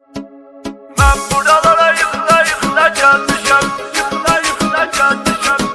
Ben buralara yıkıla yıkıla gelmişim, yıkıla yıkıla gelmişim.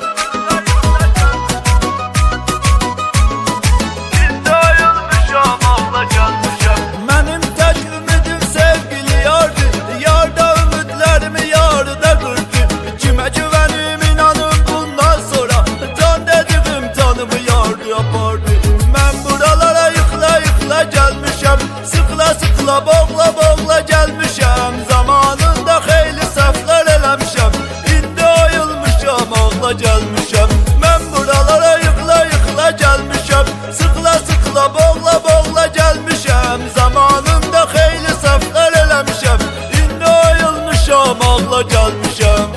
Şimdi ayılmışam, ağla gelmişim. Benim tek ümidim sevgili yardı, yarda ümitlerimi yarıda kırdı. Kime güvenim inanın bundan sonra, can dediğim canımı yardı yapardı. Ben buralara yıkıla yıkıla gelmişim, sıkla sıkla boğla boğla gelmişim. Zamanında xeyli səhvlər eləmişəm, indi ayılmışam, ağla gelmişim. Ben buralara yıkıla yıkıla gelmişim, sıkla sıkla boğla boğla gelmişim. Zamanında xeyli səhvlər eləmişəm, indi ayılmışam, ağla gelmişim.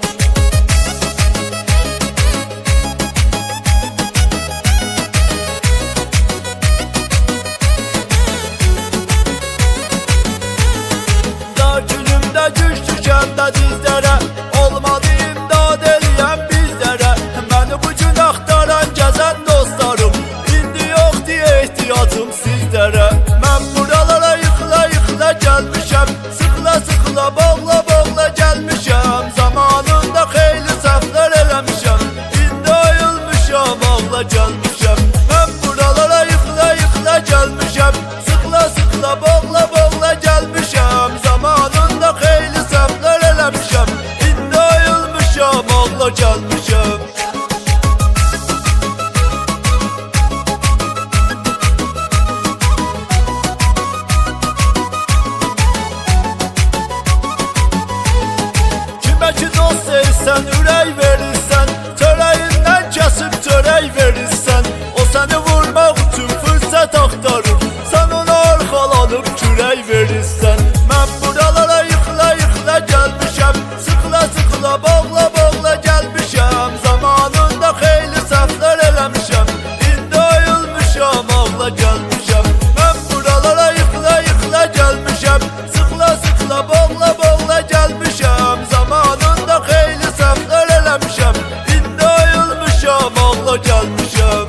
Günümdə güç düşəndə dizlərə, olmadı imdad eləyən bizlərə. Məni bu gün axtaran gəzən dostlarım, indi yoxdur ehtiyacım sizlərə. Mən buralara yıkıla yıkıla gəlmişəm, sıxla sıxla boğla boğla gəlmişəm. Zamanında xeyli səhvlər eləmişəm, indi ayılmışam, ağla gəlmişəm. Mən buralara yıkıla yıkıla gəlmişəm, sıxla sıxla boğla boğla gəlmişəm. Zamanında xeyli səhvlər eləmişəm, indi ayılmışam, ağla gəlmişəm. Kimə ki dost sevsən, ürək verirsən, çörəyindən kəsib çörək verirsən. O səni vurmaq üçün fürsət axtarır, sən ona arxalanıb kürək verirsən. Mən buralara yıkıla yıkıla gəlmişəm, sıxla sıxla boğla boğla gəlmişəm. Zamanında xeyli səhvlər eləmişəm, indi ayılmışam, ağla gəlmişəm. Mən buralara yıkıla yıkıla gəlmişəm, sıxla sıxla boğla boğla gəlmişəm. Zamanında xeyli səhvlər eləmişəm, indi ayılmışam, ağla gəlmişəm.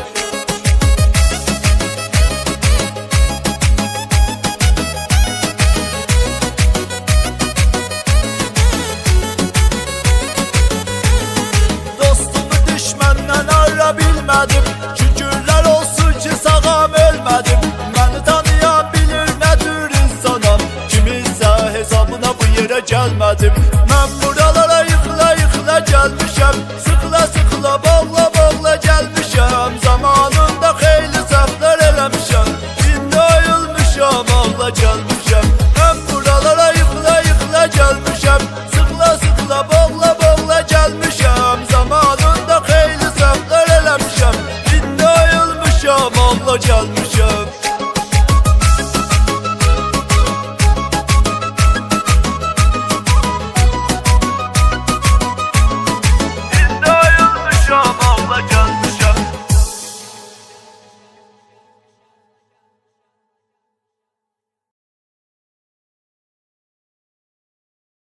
Dostumu düşməndən ayıra bilmədim, şükürlər olsun ki sağam ölmədim. Məni tanıyan bilir nə tür insanam, kiminsə hesabına bu yerə gəlmədim. Mən buralara yıkıla yıkıla gəlmişəm, sıxla sıxla boğla boğla gəlmişəm. Zamanında xeyli səhvlər eləmişəm, indi ayılmışam, ağla gəlmişəm. Mən buralara yıkıla yıkıla gəlmişəm,